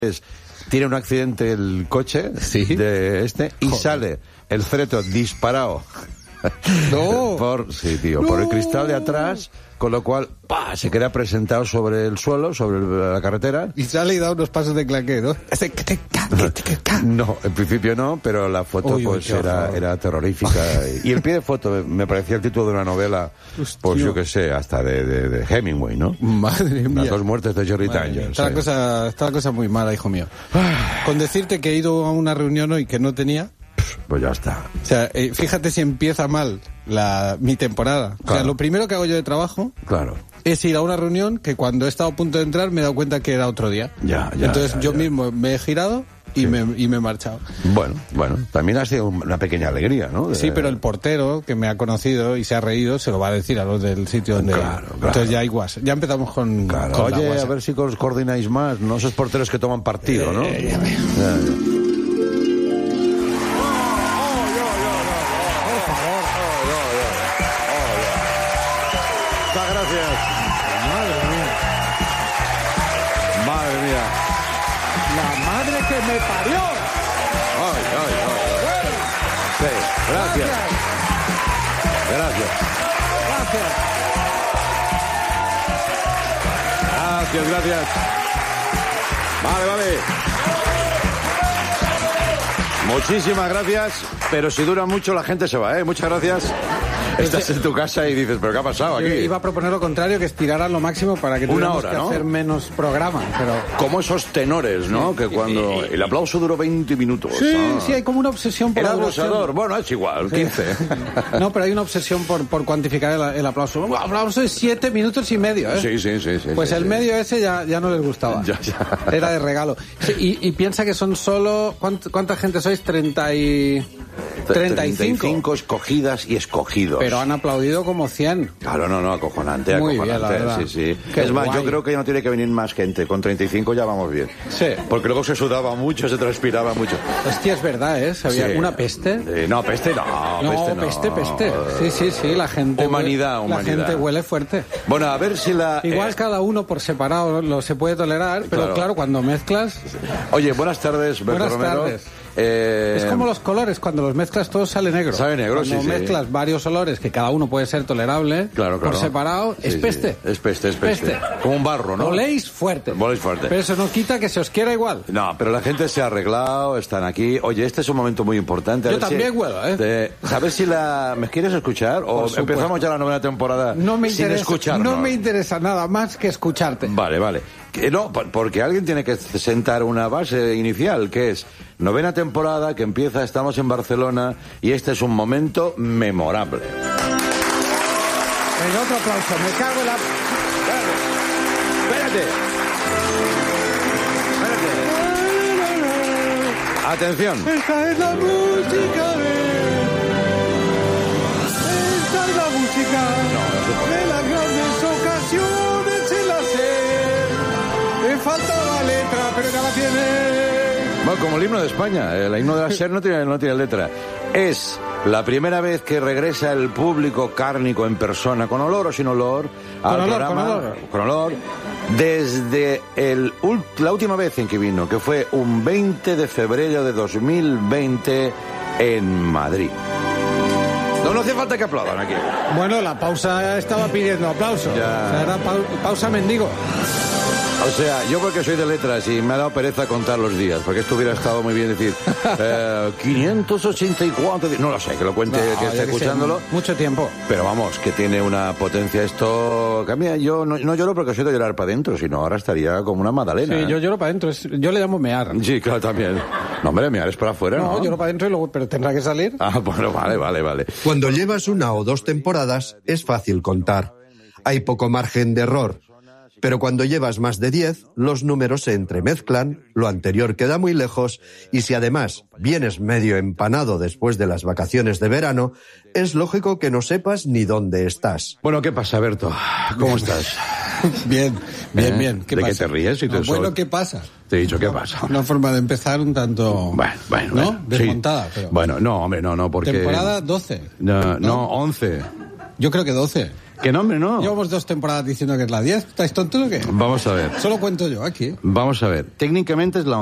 tiene un accidente el coche de y sale el féretro disparado por el cristal de atrás, con lo cual se queda presentado sobre el suelo, sobre la carretera. Y sale y da unos pasos de claqué, ¿no? No, en principio no, pero la foto era terrorífica. Y el pie de foto me parecía el título de una novela, pues yo qué sé, hasta de Hemingway, ¿no? Madre mía. Las dos muertes de Jerry Tanger. Está la cosa muy mala, hijo mío. Con decirte que he ido a una reunión hoy que no tenía... Pues ya está. O sea, fíjate si empieza mal mi temporada. Claro. O sea, lo primero que hago yo de trabajo es ir a una reunión que cuando he estado a punto de entrar me he dado cuenta que era otro día. Entonces yo mismo me he girado y me he marchado. Bueno, también ha sido una pequeña alegría, ¿no? Sí, pero el portero que me ha conocido y se ha reído se lo va a decir a los del sitio donde... Entonces ya hay WhatsApp. Ya empezamos con Oye, a ver si os coordináis más, no esos porteros que toman partido, ¿no? ¡Me parió! Sí, gracias. Vale. Muchísimas gracias, pero si dura mucho la gente se va, ¿eh? Muchas gracias. Estás en tu casa y dices, ¿pero qué ha pasado aquí? Iba a proponer lo contrario, que estiraran lo máximo para que tuviéramos que hacer menos programa, pero... Como esos tenores, ¿no? Que cuando el aplauso duró 20 minutos. Sí, hay como una obsesión por el abusador, bueno, es igual, 15. No, pero hay una obsesión por cuantificar el aplauso. El aplauso es 7 minutos y medio, ¿eh? Sí. Pues el medio ese ya no les gustaba. Ya. Era de regalo. Y piensa que son solo... ¿Cuánta gente sois? 35 escogidas y escogidos. Pero han aplaudido como 100. Claro, no, acojonante. Muy bien, la verdad. Sí. Qué es más, guay. yo creo que ya no tiene que venir más gente. Con 35 ya vamos bien. Sí. Porque luego se sudaba mucho, se transpiraba mucho. Hostia, es verdad, ¿eh? ¿Había una peste? No, peste no. No, peste. Sí, la gente... Humanidad. La gente huele fuerte. Bueno, a ver si Igual cada uno por separado lo se puede tolerar, pero claro, cuando mezclas... Oye, buenas tardes, Berto Romero. Tardes. Es como los colores, cuando los mezclas todo sale negro. Cuando mezclas varios olores, que cada uno puede ser tolerable, por separado, es peste. Es peste. Como un barro, ¿no? Oléis fuerte. Pero eso no quita que se os quiera igual. No, pero la gente se ha arreglado, están aquí. Oye, este es un momento muy importante. Yo también huelo, ¿eh? A ver si ¿me quieres escuchar? ¿O empezamos ya la novena temporada sin escucharnos? No me interesa nada más que escucharte. Vale. No, porque alguien tiene que sentar una base inicial, que es novena temporada que empieza, estamos en Barcelona y este es un momento memorable. Venga, otro aplauso, me cago en la... Espérate. Atención. Esta es la música de las grandes ocasiones en la SER. Me faltaba letra, pero ya la tiene. Bueno, como el himno de España, el himno de la SER no tiene letra. Es la primera vez que regresa el público cárnico en persona, con olor o sin olor, al programa. Con olor. Desde la última vez en que vino, que fue un 20 de febrero de 2020 en Madrid. No hace falta que aplaudan aquí. Bueno, la pausa estaba pidiendo aplauso. O sea, era pausa mendigo. O sea, yo porque soy de letras y me ha dado pereza contar los días, porque esto hubiera estado muy bien decir 584 días. No lo sé, que lo cuente, que esté escuchándolo. Mucho tiempo. Pero vamos, que tiene una potencia esto... Que a mí, yo no lloro porque soy de llorar para adentro, sino ahora estaría como una magdalena. Sí, yo lloro para adentro. Yo le llamo mear. Sí, claro, también. No, hombre, mear es para afuera, ¿no? No, lloro para adentro y luego, pero tendrá que salir. Bueno, vale. Cuando llevas 1 o 2 temporadas, es fácil contar. Hay poco margen de error. Pero cuando llevas más de 10, los números se entremezclan, lo anterior queda muy lejos, y si además vienes medio empanado después de las vacaciones de verano, es lógico que no sepas ni dónde estás. Bueno, ¿qué pasa, Berto? ¿Cómo estás? Bien. ¿De qué te ríes? Bueno, ¿qué pasa? Te he dicho, ¿qué pasa? Una forma de empezar un tanto... Bueno. ¿no? Desmontada. Sí. Pero... Bueno, no, hombre, no, porque... Temporada 12. No, 11. Yo creo que 12. ¿Qué nombre, no? Llevamos 2 temporadas diciendo que es la 10. ¿Estáis tontos o qué? Vamos a ver. Solo cuento yo aquí. Vamos a ver. Técnicamente es la